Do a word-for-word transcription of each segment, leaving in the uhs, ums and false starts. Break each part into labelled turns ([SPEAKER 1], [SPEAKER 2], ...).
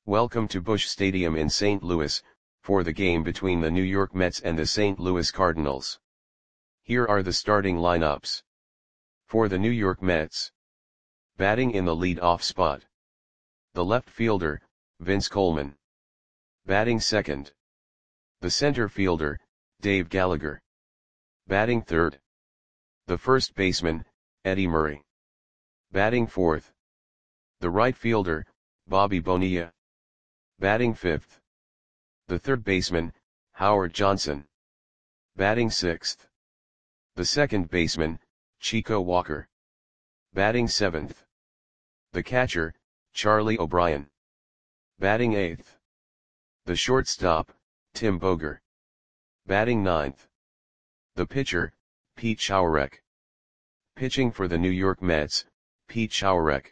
[SPEAKER 1] Welcome to Busch Stadium in Saint Louis, for the game between the New York Mets and the Saint Louis Cardinals. Here are the starting lineups. For the New York Mets. Batting in the lead-off spot. The left fielder, Vince Coleman. Batting second. The center fielder, Dave Gallagher. Batting third. The first baseman, Eddie Murray. Batting fourth. The right fielder, Bobby Bonilla. Batting fifth. The third baseman, Howard Johnson. Batting sixth. The second baseman, Chico Walker. Batting seventh. The catcher, Charlie O'Brien. Batting eighth. The shortstop, Tim Boger. Batting ninth. The pitcher, Pete Schourek. Pitching for the New York Mets, Pete Schourek.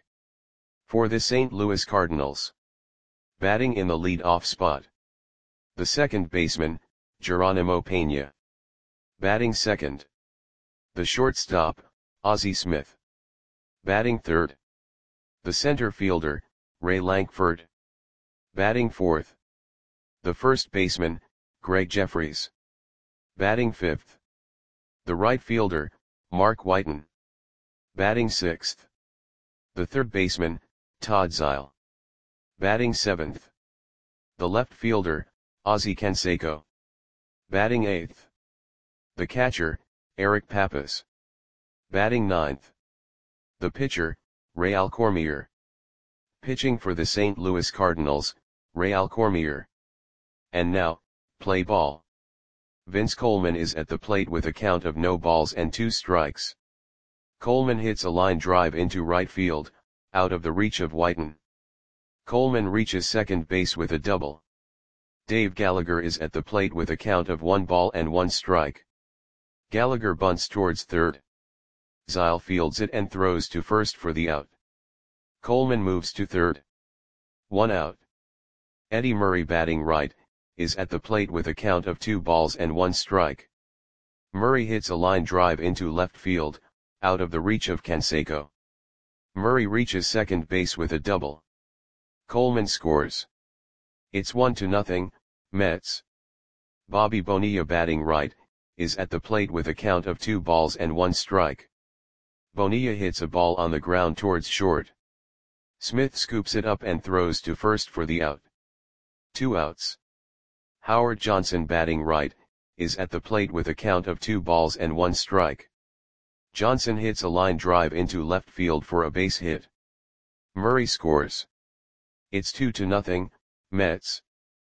[SPEAKER 1] For the Saint Louis Cardinals. Batting in the lead-off spot. The second baseman, Geronimo Pena. Batting second. The shortstop, Ozzie Smith. Batting third. The center fielder, Ray Lankford. Batting fourth. The first baseman, Greg Jefferies. Batting fifth. The right fielder, Mark Whiten. Batting sixth. The third baseman, Todd Zeile. Batting seventh. The left fielder, Ozzie Canseco. Batting eighth. The catcher, Eric Pappas. Batting ninth. The pitcher, Raul Cormier. Pitching for the Saint Louis Cardinals, Raul Cormier. And now, play ball. Vince Coleman is at the plate with a count of no balls and two strikes. Coleman hits a line drive into right field, out of the reach of Whiten. Coleman reaches second base with a double. Dave Gallagher is at the plate with a count of one ball and one strike. Gallagher bunts towards third. Zeile fields it and throws to first for the out. Coleman moves to third. One out. Eddie Murray, batting right, is at the plate with a count of two balls and one strike. Murray hits a line drive into left field, out of the reach of Canseco. Murray reaches second base with a double. Coleman scores. It's one to nothing, Mets. Bobby Bonilla, batting right, is at the plate with a count of two balls and one strike. Bonilla hits a ball on the ground towards short. Smith scoops it up and throws to first for the out. Two outs. Howard Johnson, batting right, is at the plate with a count of two balls and one strike. Johnson hits a line drive into left field for a base hit. Murray scores. It's two to nothing, Mets.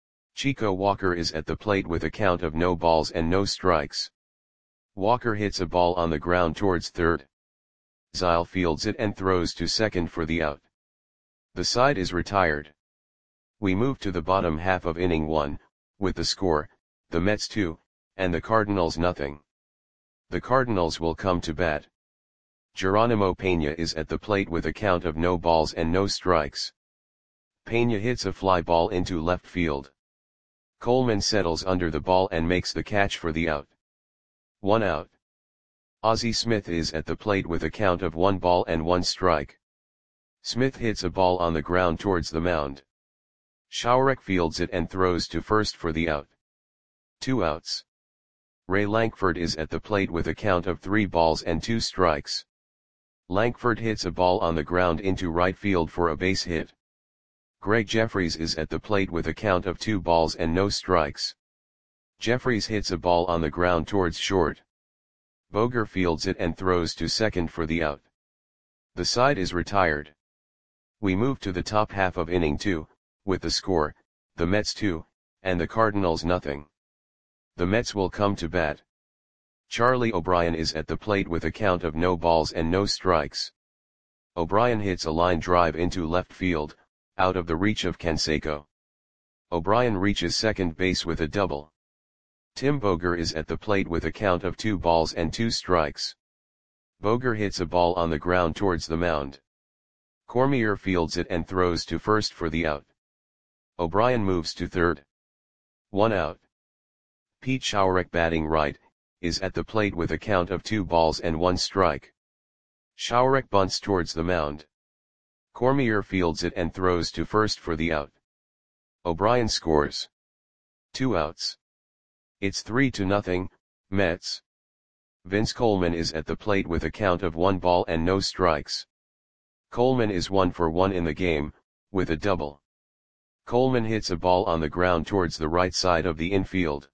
[SPEAKER 1] Chico Walker is at the plate with a count of no balls and no strikes. Walker hits a ball on the ground towards third. Zeile fields it and throws to second for the out. The side is retired. We move to the bottom half of inning one, with the score, the Mets two, and the Cardinals nothing. The Cardinals will come to bat. Geronimo Pena is at the plate with a count of no balls and no strikes. Pena hits a fly ball into left field. Coleman settles under the ball and makes the catch for the out. One out. Ozzie Smith is at the plate with a count of one ball and one strike. Smith hits a ball on the ground towards the mound. Schourek fields it and throws to first for the out. Two outs. Ray Lankford is at the plate with a count of three balls and two strikes. Lankford hits a ball on the ground into right field for a base hit. Greg Jefferies is at the plate with a count of two balls and no strikes. Jefferies hits a ball on the ground towards short. Boger fields it and throws to second for the out. The side is retired. We move to the top half of inning two, with the score, the Mets two, and the Cardinals nothing. The Mets will come to bat. Charlie O'Brien is at the plate with a count of no balls and no strikes. O'Brien hits a line drive into left field, out of the reach of Canseco. O'Brien reaches second base with a double. Tim Boger is at the plate with a count of two balls and two strikes. Boger hits a ball on the ground towards the mound. Cormier fields it and throws to first for the out. O'Brien moves to third. One out. Pete Schourek, batting right, is at the plate with a count of two balls and one strike. Schourek bunts towards the mound. Cormier fields it and throws to first for the out. O'Brien scores. Two outs. It's three to nothing, Mets. Vince Coleman is at the plate with a count of one ball and no strikes. Coleman is one for one in the game, with a double. Coleman hits a ball on the ground towards the right side of the infield.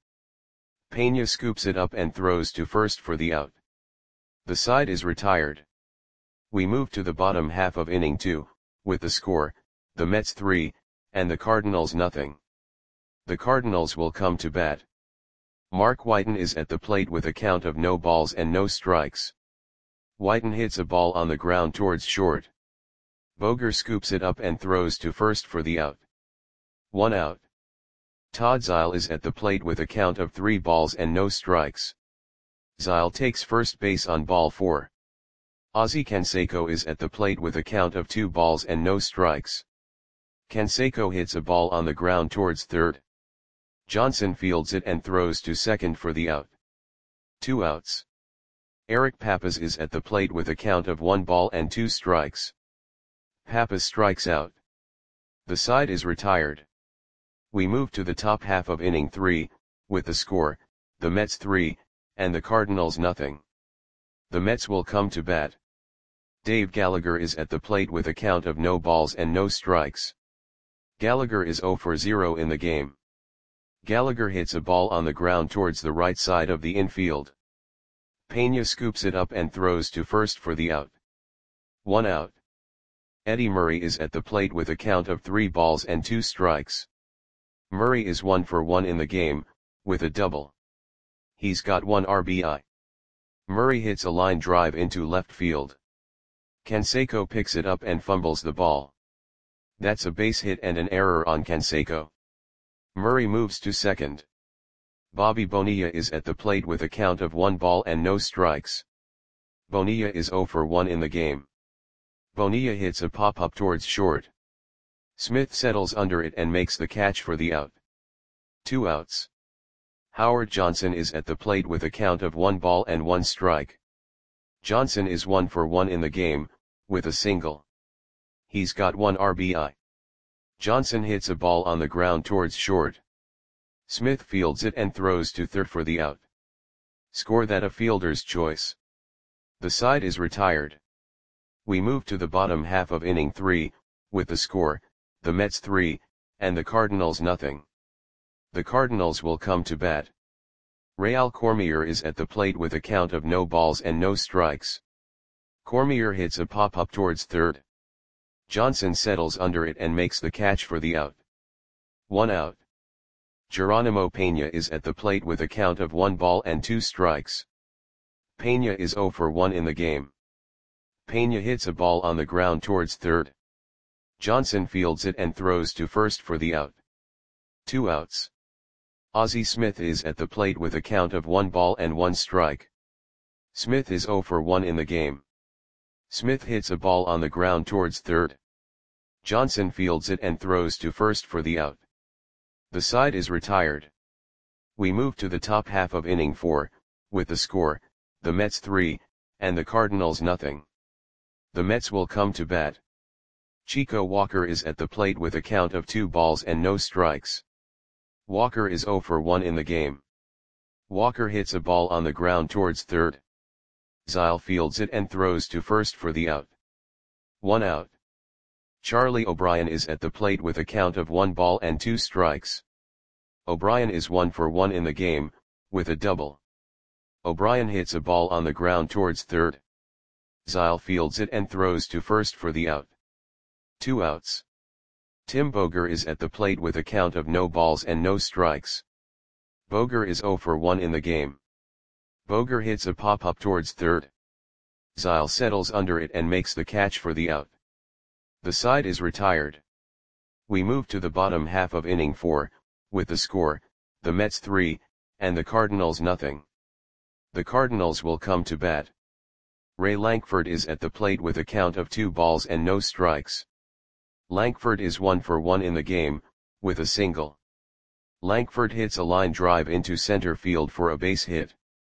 [SPEAKER 1] Pena scoops it up and throws to first for the out. The side is retired. We move to the bottom half of inning two, with the score, the Mets three, and the Cardinals nothing. The Cardinals will come to bat. Mark Whiten is at the plate with a count of no balls and no strikes. Whiten hits a ball on the ground towards short. Boger scoops it up and throws to first for the out. One out. Todd Zeile is at the plate with a count of three balls and no strikes. Zeile takes first base on ball four. Ozzie Canseco is at the plate with a count of two balls and no strikes. Canseco hits a ball on the ground towards third. Johnson fields it and throws to second for the out. Two outs. Eric Pappas is at the plate with a count of one ball and two strikes. Pappas strikes out. The side is retired. We move to the top half of inning three, with the score, the Mets three, and the Cardinals nothing. The Mets will come to bat. Dave Gallagher is at the plate with a count of no balls and no strikes. Gallagher is zero for zero in the game. Gallagher hits a ball on the ground towards the right side of the infield. Pena scoops it up and throws to first for the out. One out. Eddie Murray is at the plate with a count of three balls and two strikes. Murray is one for one in the game, with a double. He's got one R B I. Murray hits a line drive into left field. Canseco picks it up and fumbles the ball. That's a base hit and an error on Canseco. Murray moves to second. Bobby Bonilla is at the plate with a count of one ball and no strikes. Bonilla is zero for one in the game. Bonilla hits a pop-up towards short. Smith settles under it and makes the catch for the out. Two outs. Howard Johnson is at the plate with a count of one ball and one strike. Johnson is one for one in the game, with a single. He's got one R B I. Johnson hits a ball on the ground towards short. Smith fields it and throws to third for the out. Score that a fielder's choice. The side is retired. We move to the bottom half of inning three, with the score, the Mets three, and the Cardinals nothing. The Cardinals will come to bat. Real Cormier is at the plate with a count of no balls and no strikes. Cormier hits a pop-up towards third. Johnson settles under it and makes the catch for the out. One out. Geronimo Pena is at the plate with a count of one ball and two strikes. Pena is zero for one in the game. Pena hits a ball on the ground towards third. Johnson fields it and throws to first for the out. Two outs. Ozzie Smith is at the plate with a count of one ball and one strike. Smith is zero for one in the game. Smith hits a ball on the ground towards third. Johnson fields it and throws to first for the out. The side is retired. We move to the top half of inning four, with the score, the Mets three, and the Cardinals nothing. The Mets will come to bat. Chico Walker is at the plate with a count of two balls and no strikes. Walker is zero for one in the game. Walker hits a ball on the ground towards third. Zeile fields it and throws to first for the out. One out. Charlie O'Brien is at the plate with a count of one ball and two strikes. O'Brien is one for one in the game, with a double. O'Brien hits a ball on the ground towards third. Zeile fields it and throws to first for the out. Two outs. Tim Boger is at the plate with a count of no balls and no strikes. Boger is zero for one in the game. Boger hits a pop-up towards third. Zeile settles under it and makes the catch for the out. The side is retired. We move to the bottom half of inning four, with the score, the Mets three, and the Cardinals nothing. The Cardinals will come to bat. Ray Lankford is at the plate with a count of two balls and no strikes. Lankford is one for one in the game, with a single. Lankford hits a line drive into center field for a base hit.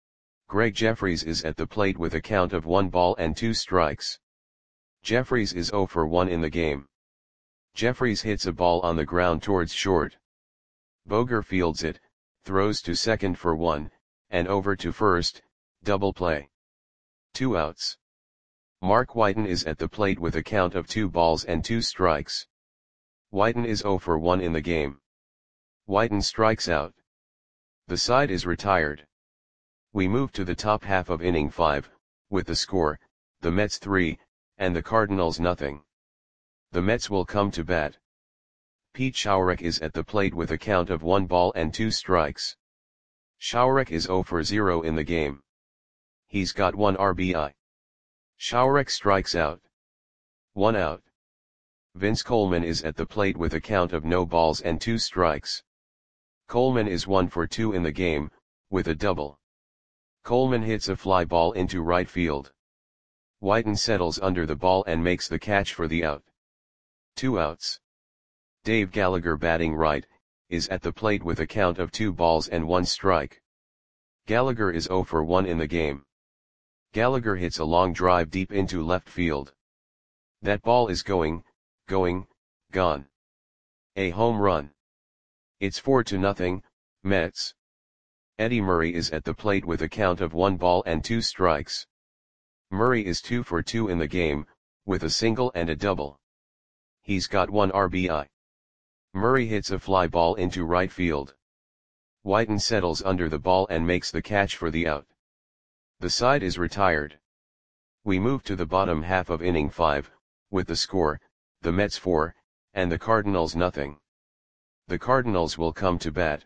[SPEAKER 1] Greg Jeffries is at the plate with a count of one ball and two strikes. Jeffries is zero for one in the game. Jeffries hits a ball on the ground towards short. Boger fields it, throws to second for one, and over to first, double play. Two outs. Mark Whiten is at the plate with a count of two balls and two strikes. Whiten is oh for one in the game. Whiten strikes out. The side is retired. We move to the top half of inning five, with the score, the Mets three, and the Cardinals nothing. The Mets will come to bat. Pete Schourek is at the plate with a count of one ball and two strikes. Schourek is oh for zero in the game. He's got one R B I. Schourek strikes out. One out. Vince Coleman is at the plate with a count of no balls and two strikes. Coleman is one for two in the game, with a double. Coleman hits a fly ball into right field. Whiten settles under the ball and makes the catch for the out. Two outs. Dave Gallagher, batting right, is at the plate with a count of two balls and one strike. Gallagher is oh for one in the game. Gallagher hits a long drive deep into left field. That ball is going, going, gone. A home run. It's four to nothing, Mets. Eddie Murray is at the plate with a count of one ball and two strikes. Murray is two for two in the game, with a single and a double. He's got one R B I. Murray hits a fly ball into right field. Whiten settles under the ball and makes the catch for the out. The side is retired. We move to the bottom half of inning five, with the score, the Mets four, and the Cardinals nothing. The Cardinals will come to bat.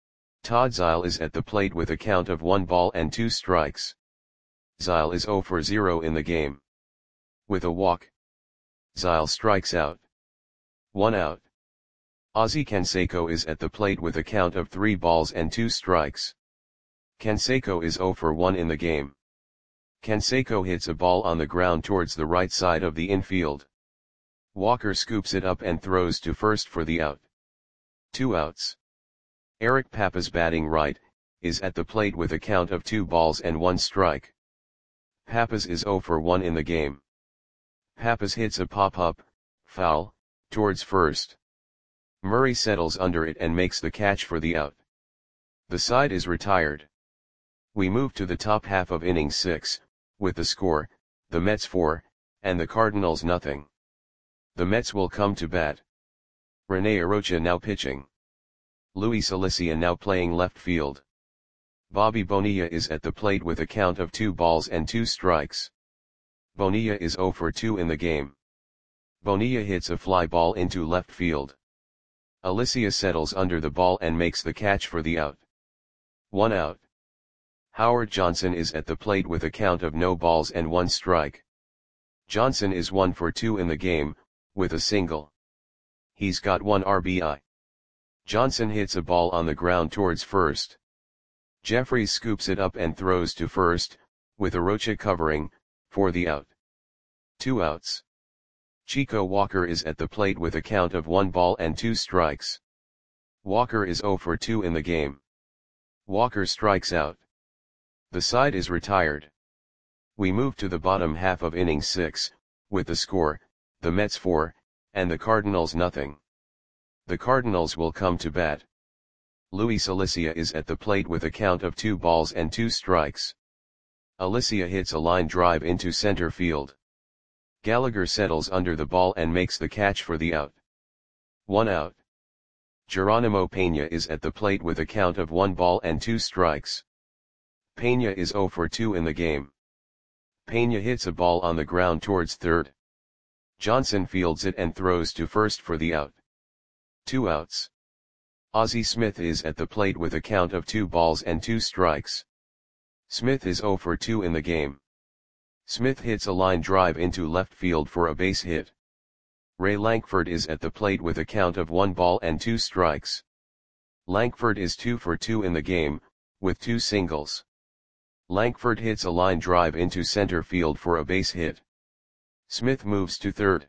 [SPEAKER 1] Todd Zeile is at the plate with a count of one ball and two strikes. Zeile is oh for zero in the game. With a walk, Zeile strikes out. One out. Ozzie Canseco is at the plate with a count of three balls and two strikes. Canseco is oh for one in the game. Canseco hits a ball on the ground towards the right side of the infield. Walker scoops it up and throws to first for the out. Two outs. Eric Pappas, batting right, is at the plate with a count of two balls and one strike. Pappas is oh for one in the game. Pappas hits a pop-up, foul, towards first. Murray settles under it and makes the catch for the out. The side is retired. We move to the top half of inning six, with the score, the Mets four, and the Cardinals nothing. The Mets will come to bat. Rene Arocha now pitching. Luis Alicia now playing left field. Bobby Bonilla is at the plate with a count of two balls and two strikes. Bonilla is oh for two in the game. Bonilla hits a fly ball into left field. Alicia settles under the ball and makes the catch for the out. One out. Howard Johnson is at the plate with a count of no balls and one strike. Johnson is one for two in the game, with a single. He's got one R B I. Johnson hits a ball on the ground towards first. Jeffries scoops it up and throws to first, with Arocha covering, for the out. Two outs. Chico Walker is at the plate with a count of one ball and two strikes. Walker is oh for two in the game. Walker strikes out. The side is retired. We move to the bottom half of inning six, with the score, the Mets four, and the Cardinals nothing. The Cardinals will come to bat. Luis Alicia is at the plate with a count of two balls and two strikes. Alicia hits a line drive into center field. Gallagher settles under the ball and makes the catch for the out. One out. Geronimo Pena is at the plate with a count of one ball and two strikes. Pena is oh for two in the game. Pena hits a ball on the ground towards third. Johnson fields it and throws to first for the out. Two outs. Ozzie Smith is at the plate with a count of two balls and two strikes. Smith is oh for two in the game. Smith hits a line drive into left field for a base hit. Ray Lankford is at the plate with a count of one ball and two strikes. Lankford is two for two in the game, with two singles. Lankford hits a line drive into center field for a base hit. Smith moves to third.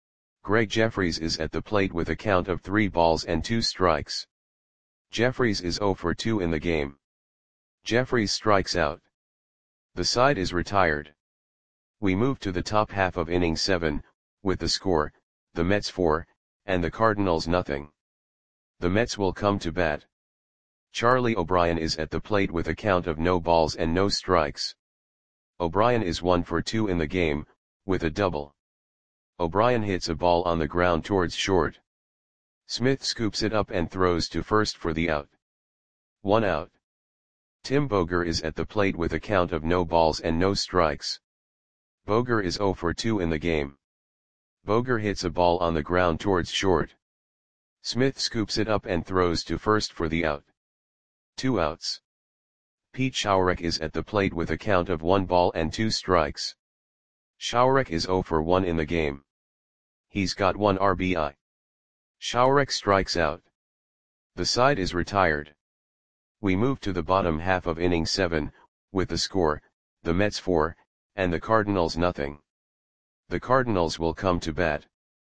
[SPEAKER 1] Greg Jeffries is at the plate with a count of three balls and two strikes. Jeffries is oh for two in the game. Jeffries strikes out. The side is retired. We move to the top half of inning seven, with the score, the Mets four, and the Cardinals nothing. The Mets will come to bat. Charlie O'Brien is at the plate with a count of no balls and no strikes. O'Brien is one for two in the game, with a double. O'Brien hits a ball on the ground towards short. Smith scoops it up and throws to first for the out. One out. Tim Boger is at the plate with a count of no balls and no strikes. Boger is zero for two in the game. Boger hits a ball on the ground towards short. Smith scoops it up and throws to first for the out. Two outs. Pete Schourek is at the plate with a count of one ball and two strikes. Schourek is zero for one in the game. He's got one R B I. Schourek strikes out. The side is retired. We move to the bottom half of inning seven, with the score, the Mets four, and the Cardinals nothing. The Cardinals will come to bat.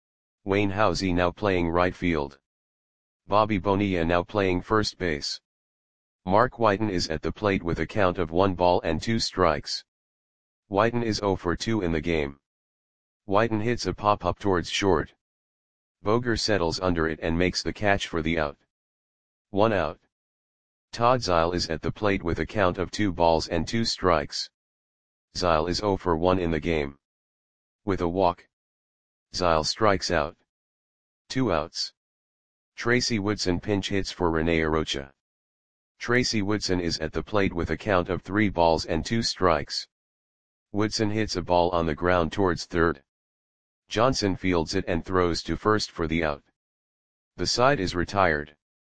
[SPEAKER 1] Wayne Housey now playing right field. Bobby Bonilla now playing first base. Mark Whiten is at the plate with a count of one ball and two strikes. Whiten is zero for two in the game. Whiten hits a pop-up towards short. Boger settles under it and makes the catch for the out. One out. Todd Zeile is at the plate with a count of two balls and two strikes. Zeile is zero for one in the game. With a walk, Zeile strikes out. Two outs. Tracy Woodson pinch hits for Rene Arocha. Tracy Woodson is at the plate with a count of three balls and two strikes. Woodson hits a ball on the ground towards third. Johnson fields it and throws to first for the out. The side is retired.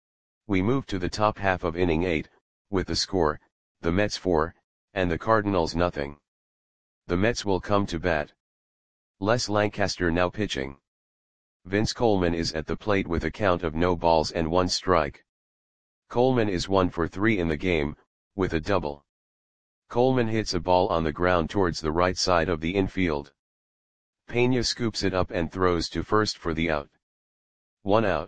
[SPEAKER 1] We move to the top half of inning eight, with the score, the Mets four, and the Cardinals nothing. The Mets will come to bat. Les Lancaster now pitching. Vince Coleman is at the plate with a count of no balls and one strike. Coleman is one for three in the game, with a double. Coleman hits a ball on the ground towards the right side of the infield. Pena scoops it up and throws to first for the out. One out.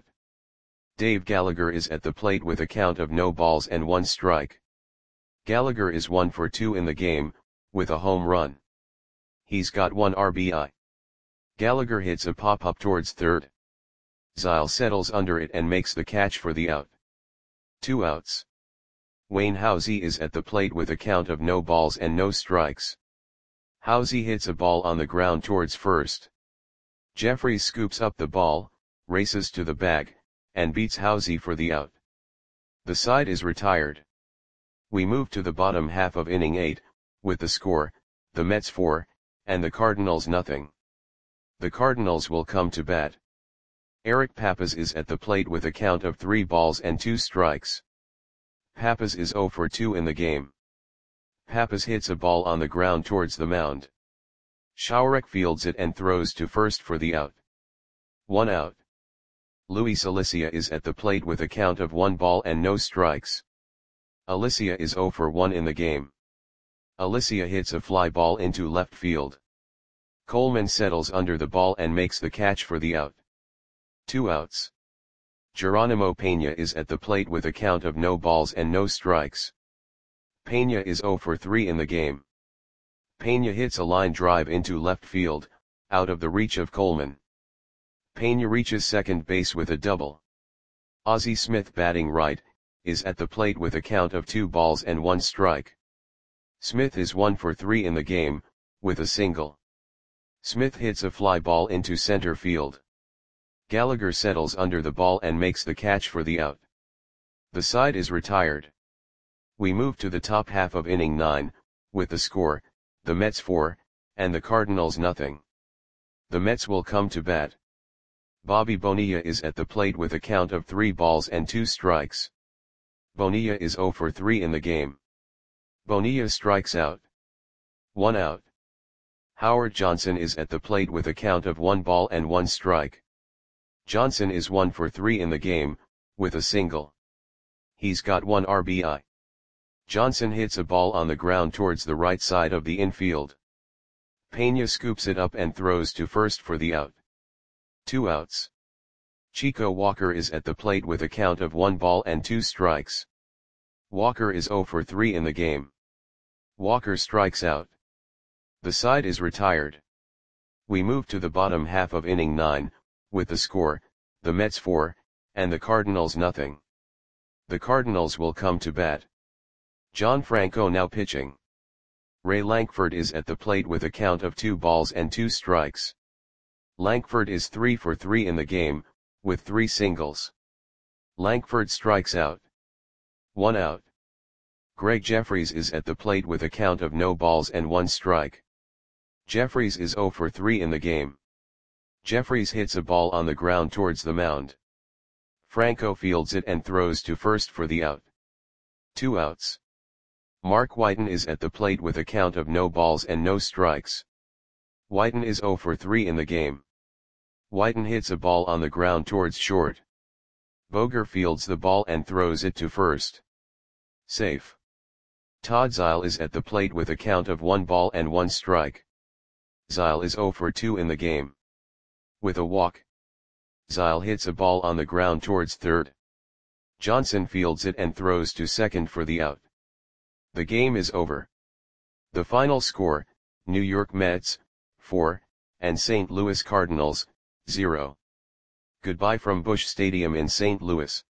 [SPEAKER 1] Dave Gallagher is at the plate with a count of no balls and one strike. Gallagher is one for two in the game, with a home run. He's got one R B I. Gallagher hits a pop-up towards third. Zeile settles under it and makes the catch for the out. Two outs. Wayne Housey is at the plate with a count of no balls and no strikes. Housey hits a ball on the ground towards first. Jeffries scoops up the ball, races to the bag, and beats Housey for the out. The side is retired. We move to the bottom half of inning eight, with the score, the Mets four, and the Cardinals nothing. The Cardinals will come to bat. Eric Pappas is at the plate with a count of three balls and two strikes. Pappas is zero for two in the game. Pappas hits a ball on the ground towards the mound. Schourek fields it and throws to first for the out. One out. Luis Alicia is at the plate with a count of one ball and no strikes. Alicia is zero for one in the game. Alicia hits a fly ball into left field. Coleman settles under the ball and makes the catch for the out. Two outs. Geronimo Pena is at the plate with a count of no balls and no strikes. Pena is zero for three in the game. Pena hits a line drive into left field, out of the reach of Coleman. Pena reaches second base with a double. Ozzie Smith batting right, is at the plate with a count of two balls and one strike. Smith is one for three in the game, with a single. Smith hits a fly ball into center field. Gallagher settles under the ball and makes the catch for the out. The side is retired. We move to the top half of inning nine, with the score, the Mets four, and the Cardinals nothing. The Mets will come to bat. Bobby Bonilla is at the plate with a count of three balls and two strikes. Bonilla is zero for three in the game. Bonilla strikes out. One out. Howard Johnson is at the plate with a count of one ball and one strike. Johnson is one for three in the game, with a single. He's got one R B I. Johnson hits a ball on the ground towards the right side of the infield. Pena scoops it up and throws to first for the out. Two outs. Chico Walker is at the plate with a count of one ball and two strikes. Walker is zero for three in the game. Walker strikes out. The side is retired. We move to the bottom half of inning nine, with the score, the Mets four, and the Cardinals nothing. The Cardinals will come to bat. John Franco now pitching. Ray Lankford is at the plate with a count of two balls and two strikes. Lankford is three for three in the game, with three singles. Lankford strikes out. One out. Greg Jeffries is at the plate with a count of no balls and one strike. Jeffries is zero for three in the game. Jeffries hits a ball on the ground towards the mound. Franco fields it and throws to first for the out. Two outs. Mark Whiten is at the plate with a count of no balls and no strikes. Whiten is zero for three in the game. Whiten hits a ball on the ground towards short. Boger fields the ball and throws it to first. Safe. Todd Zeile is at the plate with a count of one ball and one strike. Zeile is zero for two in the game. With a walk. Zeile hits a ball on the ground towards third. Johnson fields it and throws to second for the out. The game is over. The final score, New York Mets, four, and Saint Louis Cardinals, zero. Goodbye from Busch Stadium in Saint Louis.